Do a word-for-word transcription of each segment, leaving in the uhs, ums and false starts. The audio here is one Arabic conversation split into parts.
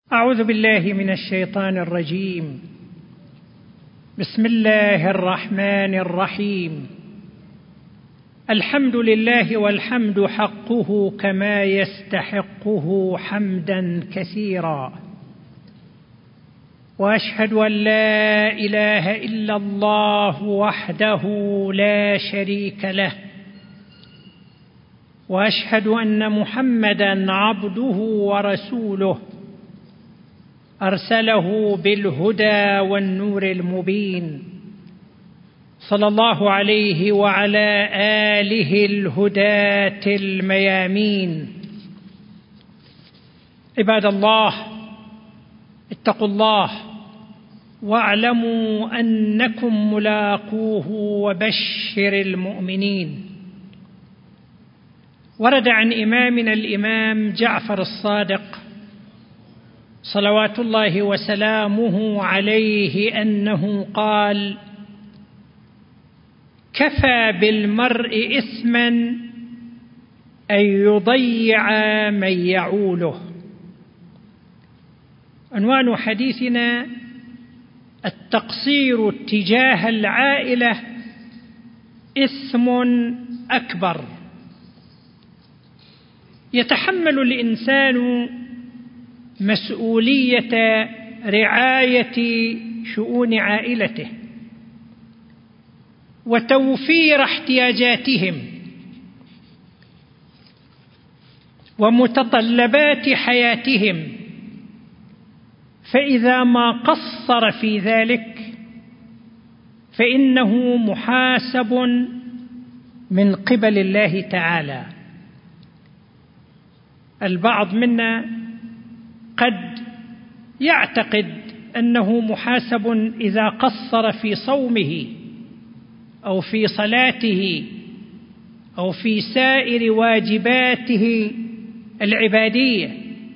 أعوذ بالله من الشيطان الرجيم. بسم الله الرحمن الرحيم. الحمد لله والحمد حقه كما يستحقه حمدا كثيرا، وأشهد أن لا إله إلا الله وحده لا شريك له، وأشهد أن محمدا عبده ورسوله أرسله بالهدى والنور المبين، صلى الله عليه وعلى آله الهداة الميامين. عباد الله، اتقوا الله واعلموا أنكم ملاقوه وبشر المؤمنين. ورد عن إمامنا الإمام جعفر الصادق صلوات الله وسلامه عليه أنه قال: كفى بالمرء إثما أن يضيع من يعوله. عنوان حديثنا: التقصير تجاه العائلة إثم أكبر. يتحمل الإنسان مسؤولية رعاية شؤون عائلته وتوفير احتياجاتهم ومتطلبات حياتهم، فإذا ما قصر في ذلك فإنه محاسب من قبل الله تعالى. البعض منا قد يعتقد أنه محاسب إذا قصر في صومه أو في صلاته أو في سائر واجباته العبادية،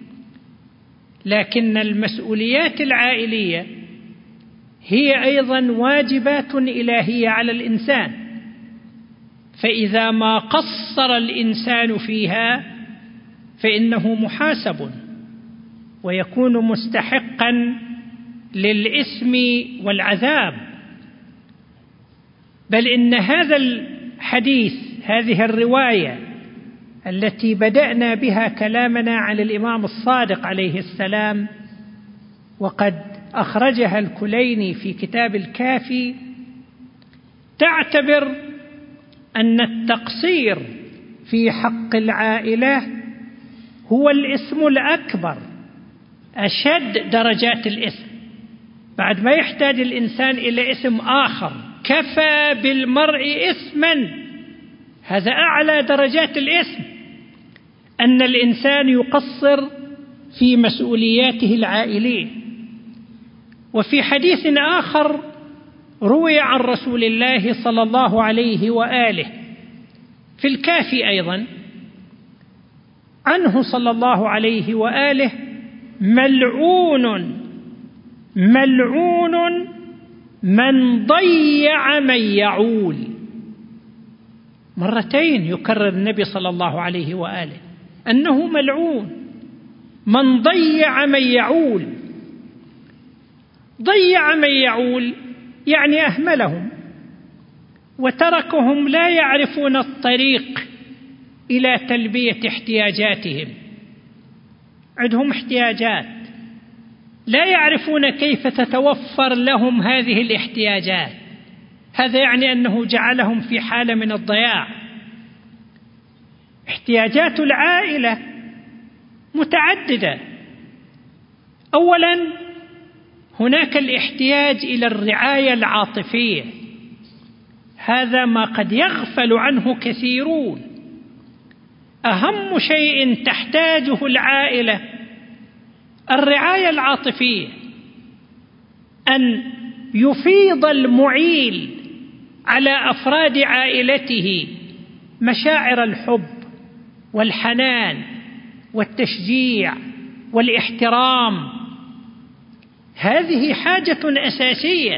لكن المسؤوليات العائلية هي أيضا واجبات إلهية على الإنسان، فإذا ما قصر الإنسان فيها فإنه محاسب ويكون مستحقا للإثم والعذاب. بل إن هذا الحديث، هذه الرواية التي بدأنا بها كلامنا عن الإمام الصادق عليه السلام، وقد أخرجها الكليني في كتاب الكافي، تعتبر أن التقصير في حق العائلة هو الإثم الأكبر، أشد درجات الإثم، بعد ما يحتاج الإنسان إلى إثم آخر. كفى بالمرء إثما، هذا أعلى درجات الإثم، أن الإنسان يقصر في مسؤولياته العائلية. وفي حديث آخر روي عن رسول الله صلى الله عليه وآله في الكافي أيضا عنه صلى الله عليه وآله: ملعون ملعون من ضيع من يعول. مرتين يكرر النبي صلى الله عليه وآله أنه ملعون من ضيع من يعول. ضيع من يعول يعني أهملهم وتركهم لا يعرفون الطريق إلى تلبية احتياجاتهم. عندهم احتياجات لا يعرفون كيف تتوفر لهم هذه الاحتياجات، هذا يعني أنه جعلهم في حالة من الضياع. احتياجات العائلة متعددة. أولا، هناك الاحتياج إلى الرعاية العاطفية، هذا ما قد يغفل عنه كثيرون. أهم شيء تحتاجه العائلة الرعاية العاطفية، أن يفيض المعيل على أفراد عائلته مشاعر الحب والحنان والتشجيع والاحترام. هذه حاجة أساسية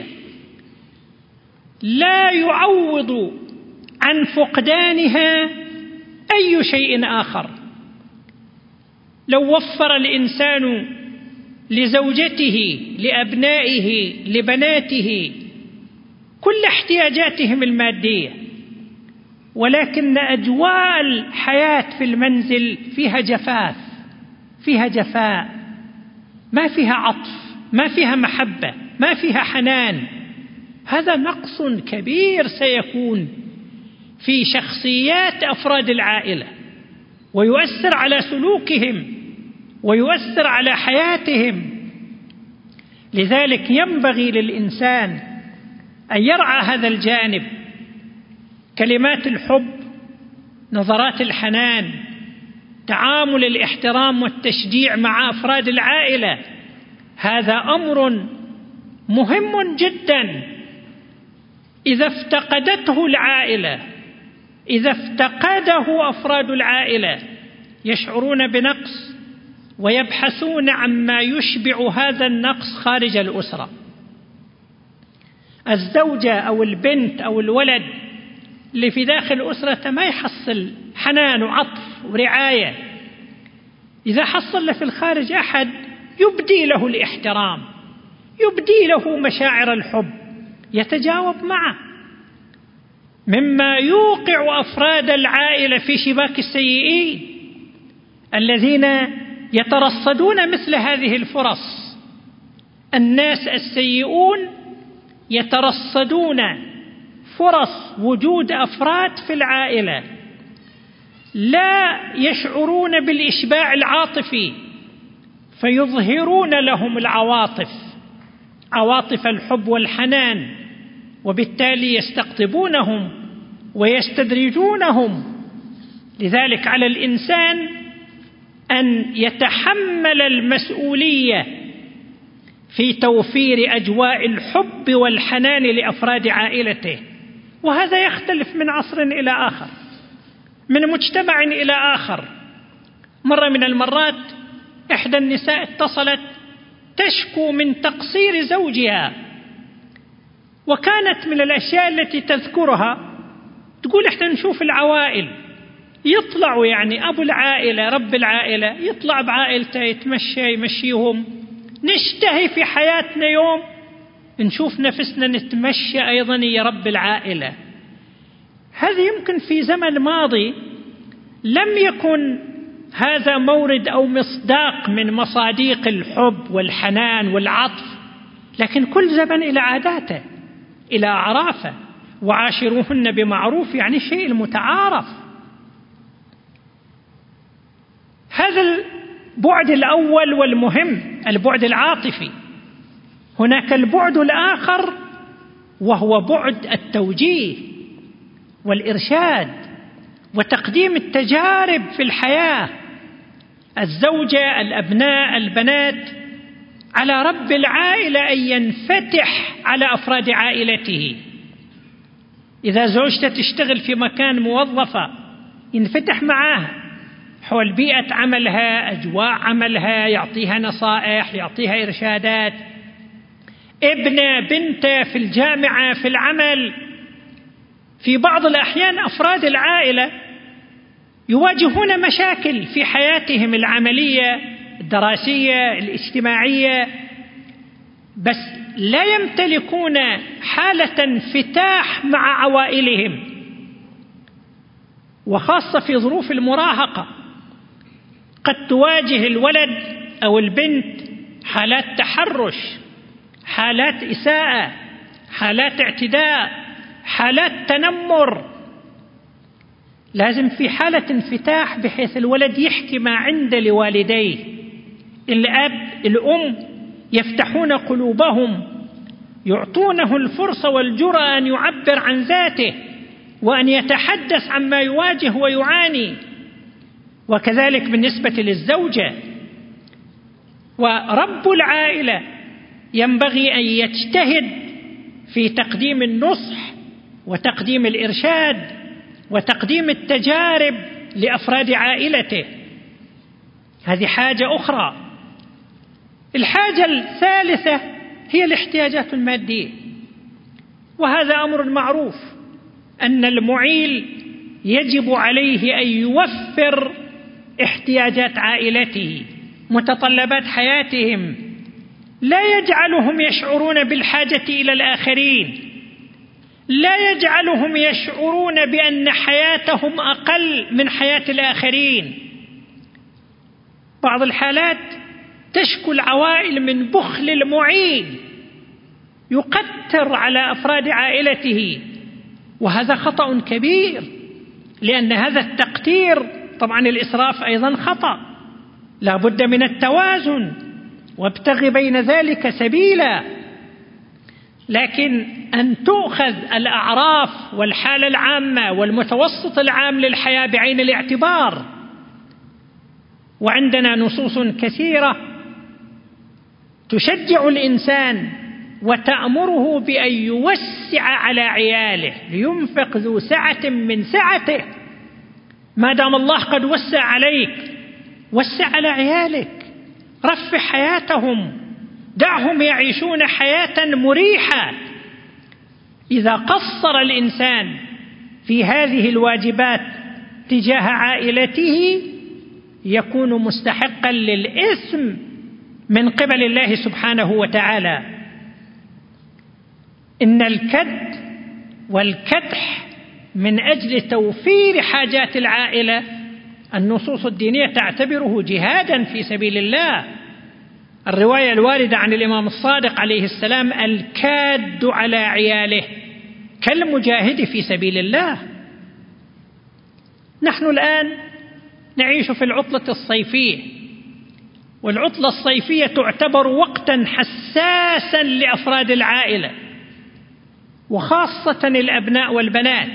لا يعوض عن فقدانها أي شيء آخر. لو وفر الإنسان لزوجته، لأبنائه، لبناته، كل احتياجاتهم المادية، ولكن أجواء الحياة في المنزل فيها جفاف، فيها جفاء، ما فيها عطف، ما فيها محبة، ما فيها حنان. هذا نقص كبير سيكون في شخصيات أفراد العائلة، ويؤثر على سلوكهم ويؤثر على حياتهم. لذلك ينبغي للإنسان أن يرعى هذا الجانب، كلمات الحب، نظرات الحنان، تعامل الاحترام والتشجيع مع أفراد العائلة. هذا أمر مهم جدا. إذا افتقدته العائلة، إذا افتقده أفراد العائلة، يشعرون بنقص ويبحثون عما يشبع هذا النقص خارج الأسرة. الزوجة أو البنت أو الولد اللي في داخل أسرته ما يحصل حنان وعطف ورعاية، إذا حصل له في الخارج أحد يبدي له الاحترام، يبدي له مشاعر الحب، يتجاوب معه، مما يوقع أفراد العائلة في شباك السيئين الذين يترصدون مثل هذه الفرص. الناس السيئون يترصدون فرص وجود أفراد في العائلة لا يشعرون بالإشباع العاطفي، فيظهرون لهم العواطف، عواطف الحب والحنان، وبالتالي يستقطبونهم ويستدرجونهم. لذلك على الإنسان أن يتحمل المسؤولية في توفير أجواء الحب والحنان لأفراد عائلته، وهذا يختلف من عصر إلى آخر، من مجتمع إلى آخر. مرة من المرات إحدى النساء اتصلت تشكو من تقصير زوجها، وكانت من الأشياء التي تذكرها تقول إحنا نشوف العوائل يطلعوا، يعني أبو العائلة رب العائلة يطلع بعائلته يتمشى يمشيهم، نشتهي في حياتنا يوم نشوف نفسنا نتمشى أيضا يا رب العائلة. هذا يمكن في زمن ماضي لم يكن هذا مورد أو مصداق من مصاديق الحب والحنان والعطف، لكن كل زمن إلى عاداته، إلى أعرافه، وعاشروهن بمعروف، يعني شيء المتعارف. هذا البعد الأول والمهم، البعد العاطفي. هناك البعد الآخر وهو بعد التوجيه والإرشاد وتقديم التجارب في الحياة. الزوجة، الأبناء، البنات، على رب العائلة أن ينفتح على أفراد عائلته. إذا زوجته تشتغل في مكان موظفة ينفتح معها حول بيئة عملها، أجواء عملها، يعطيها نصائح، يعطيها إرشادات. ابنه بنته في الجامعة، في العمل، في بعض الأحيان أفراد العائلة يواجهون مشاكل في حياتهم العملية، الدراسية، الاجتماعية، بس لا يمتلكون حالة انفتاح مع عوائلهم، وخاصة في ظروف المراهقة قد تواجه الولد أو البنت حالات تحرش، حالات إساءة، حالات اعتداء، حالات تنمر. لازم في حالة انفتاح بحيث الولد يحكي ما عنده لوالديه، الأب الأم يفتحون قلوبهم، يعطونه الفرصة والجرأة أن يعبر عن ذاته وأن يتحدث عما يواجه ويعاني. وكذلك بالنسبة للزوجة. ورب العائلة ينبغي أن يجتهد في تقديم النصح وتقديم الإرشاد وتقديم التجارب لأفراد عائلته. هذه حاجة أخرى. الحاجة الثالثة هي الاحتياجات المادية، وهذا أمر معروف أن المعيل يجب عليه أن يوفر احتياجات عائلته، متطلبات حياتهم، لا يجعلهم يشعرون بالحاجة إلى الآخرين، لا يجعلهم يشعرون بأن حياتهم أقل من حياة الآخرين. بعض الحالات تشكو العوائل من بخل المعين، يقتر على أفراد عائلته، وهذا خطأ كبير، لأن هذا التقتير طبعا الإسراف أيضا خطأ. لا بد من التوازن، وابتغ بين ذلك سبيلا. لكن أن تؤخذ الأعراف والحالة العامة والمتوسط العام للحياة بعين الاعتبار، وعندنا نصوص كثيرة تشجع الإنسان وتأمره بأن يوسع على عياله، لينفق ذو سعة من سعته. ما دام الله قد وسع عليك، وسع على عيالك، رفع حياتهم، دعهم يعيشون حياة مريحة. إذا قصر الإنسان في هذه الواجبات تجاه عائلته يكون مستحقا للإثم من قبل الله سبحانه وتعالى. إن الكد والكدح من أجل توفير حاجات العائلة النصوص الدينية تعتبره جهادا في سبيل الله. الرواية الواردة عن الإمام الصادق عليه السلام: الكاد على عياله كالمجاهد في سبيل الله. نحن الآن نعيش في العطلة الصيفية، والعطلة الصيفية تعتبر وقتا حساسا لأفراد العائلة، وخاصة الأبناء والبنات،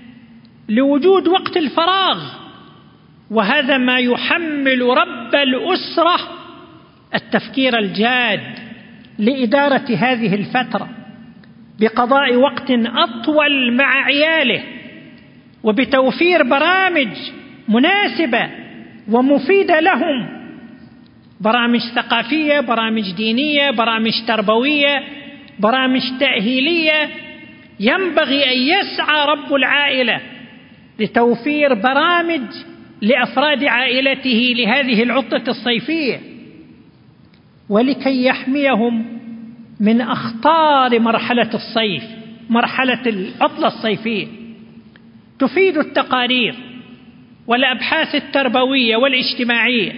لوجود وقت الفراغ. وهذا ما يحمل رب الأسرة التفكير الجاد لإدارة هذه الفترة بقضاء وقت أطول مع عياله، وبتوفير برامج مناسبة ومفيدة لهم، برامج ثقافية، برامج دينية، برامج تربوية، برامج تأهيلية. ينبغي أن يسعى رب العائلة لتوفير برامج لأفراد عائلته لهذه العطلة الصيفية، ولكي يحميهم من أخطار مرحلة الصيف، مرحلة العطلة الصيفية. تفيد التقارير والأبحاث التربوية والاجتماعية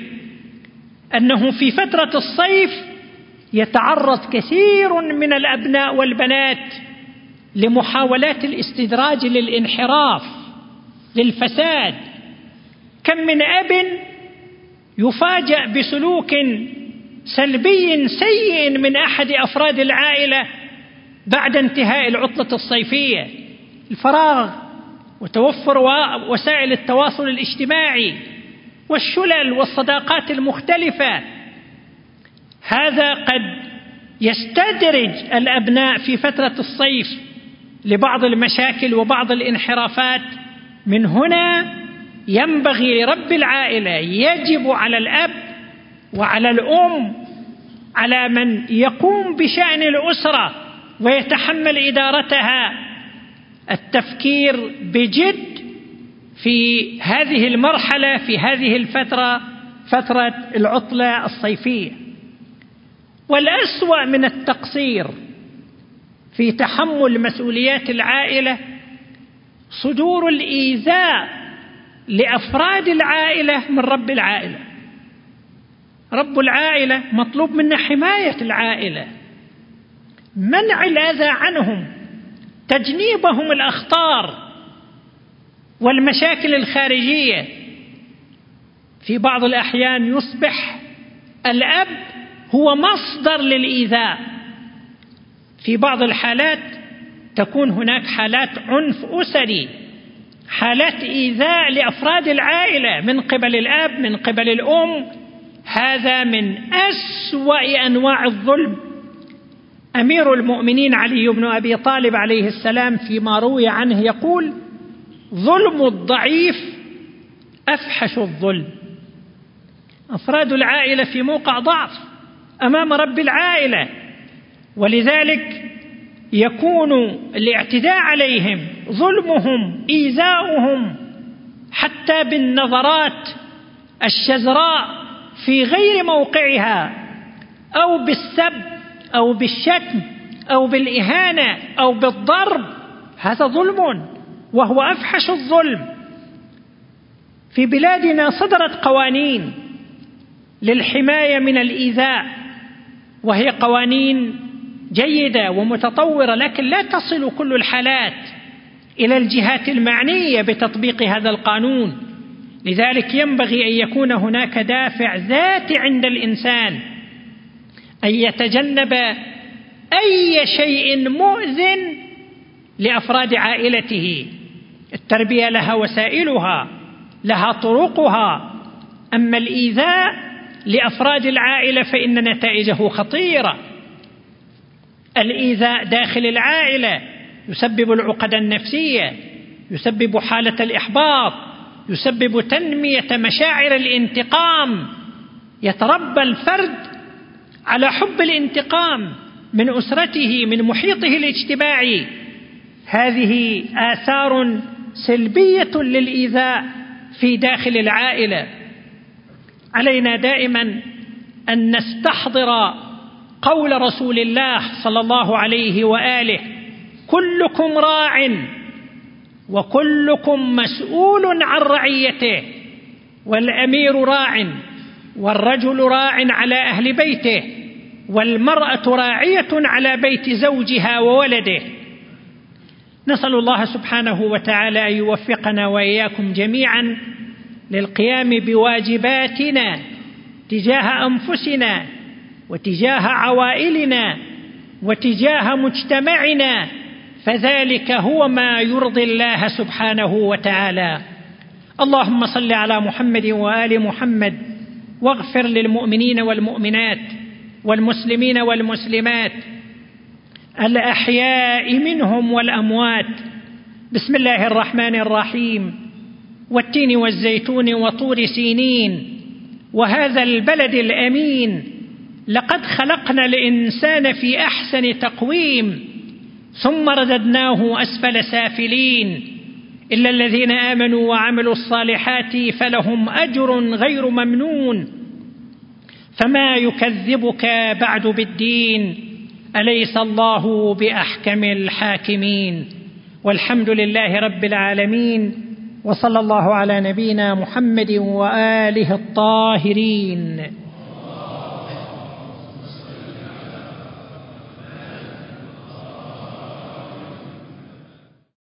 أنه في فترة الصيف يتعرض كثير من الأبناء والبنات لمحاولات الاستدراج للانحراف، للفساد. كم من أب يفاجأ بسلوك سلبي سيء من أحد أفراد العائلة بعد انتهاء العطلة الصيفية. الفراغ وتوفر وسائل التواصل الاجتماعي والشلل والصداقات المختلفة، هذا قد يستدرج الأبناء في فترة الصيف لبعض المشاكل وبعض الانحرافات. من هنا ينبغي لرب العائلة، يجب على الأب وعلى الأم، على من يقوم بشأن الأسرة ويتحمل إدارتها، التفكير بجد في هذه المرحلة، في هذه الفترة، فترة العطلة الصيفية. والأسوأ من التقصير في تحمل مسؤوليات العائلة صدور الإيذاء لأفراد العائلة من رب العائلة. رب العائلة مطلوب منا حماية العائلة، منع الأذى عنهم، تجنيبهم الأخطار والمشاكل الخارجية. في بعض الأحيان يصبح الأب هو مصدر للإيذاء. في بعض الحالات تكون هناك حالات عنف أسري، حالات إيذاء لأفراد العائلة من قبل الأب، من قبل الأم. هذا من أسوأ أنواع الظلم. أمير المؤمنين علي بن أبي طالب عليه السلام فيما روي عنه يقول: ظلم الضعيف أفحش الظلم. أفراد العائلة في موقع ضعف أمام رب العائلة، ولذلك يكون الاعتداء عليهم، ظلمهم، إيذاؤهم، حتى بالنظرات الشزراء في غير موقعها، أو بالسب أو بالشتم أو بالإهانة أو بالضرب، هذا ظلم وهو أفحش الظلم. في بلادنا صدرت قوانين للحماية من الإيذاء، وهي قوانين جيدة ومتطورة، لكن لا تصل كل الحالات إلى الجهات المعنية بتطبيق هذا القانون. لذلك ينبغي أن يكون هناك دافع ذاتي عند الإنسان أن يتجنب أي شيء مؤذٍ لأفراد عائلته. التربية لها وسائلها، لها طرقها، أما الإيذاء لأفراد العائلة فإن نتائجه خطيرة. الإيذاء داخل العائلة يسبب العقد النفسية، يسبب حالة الإحباط، يسبب تنمية مشاعر الانتقام. يتربى الفرد على حب الانتقام من أسرته، من محيطه الاجتماعي. هذه آثار سلبية للإيذاء في داخل العائلة. علينا دائما أن نستحضر قول رسول الله صلى الله عليه وآله: كلكم راع وكلكم مسؤول عن رعيته، والأمير راع والرجل راع على أهل بيته، والمرأة راعية على بيت زوجها وولده. نسأل الله سبحانه وتعالى أن يوفقنا وإياكم جميعا للقيام بواجباتنا تجاه أنفسنا وتجاه عوائلنا وتجاه مجتمعنا، فذلك هو ما يرضي الله سبحانه وتعالى. اللهم صل على محمد وآل محمد، واغفر للمؤمنين والمؤمنات والمسلمين والمسلمات الأحياء منهم والأموات. بسم الله الرحمن الرحيم. والتين والزيتون وطور سينين وهذا البلد الأمين، لقد خلقنا الإنسان في أحسن تقويم ثم رددناه أسفل سافلين، إلا الذين آمنوا وعملوا الصالحات فلهم أجر غير ممنون. فما يكذبك بعد بالدين؟ أليس الله بأحكم الحاكمين؟ والحمد لله رب العالمين، وصلى الله على نبينا محمد وآله الطاهرين.